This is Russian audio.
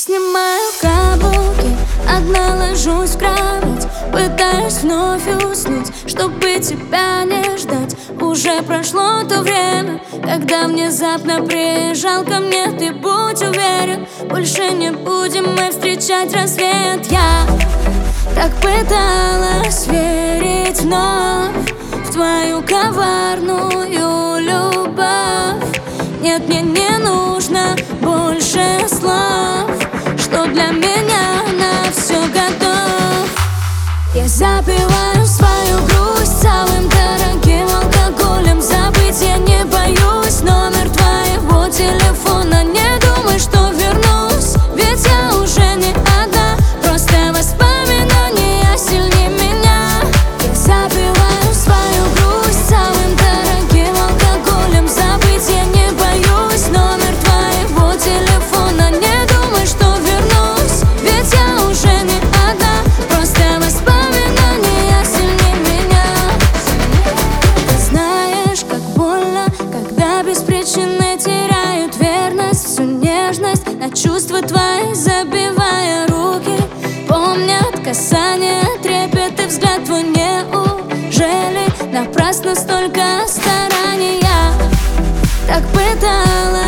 Снимаю каблуки, одна ложусь в кровать, пытаюсь вновь уснуть, чтобы тебя не ждать. Уже прошло то время, когда внезапно приезжал ко мне. Ты будь уверен, больше не будем мы встречать рассвет. Я так пыталась верить вновь в твою коварную любовь. Нет, мне не нужно больше слов, что для меня на все готов. Я запиваю свою грусть самым дорогим алкоголем. Забыть я не боюсь номер твоего телефона. Не думай, что вернусь, ведь я уже не одна. Просто воспоминания сильнее меня. Я запиваю свою грусть самым дорогим алкоголем. Забыть я не боюсь номер твоего телефона. Не думай, что вернусь, ведь я уже не одна. Просто воспоминания сильнее меня. Ты знаешь, как больно, когда без причины теряют верность, всю нежность на чувства твои, забивая руки. Помнят касание, трепет и взгляд твой. Неужели напрасно столько стараний? Я так пыталась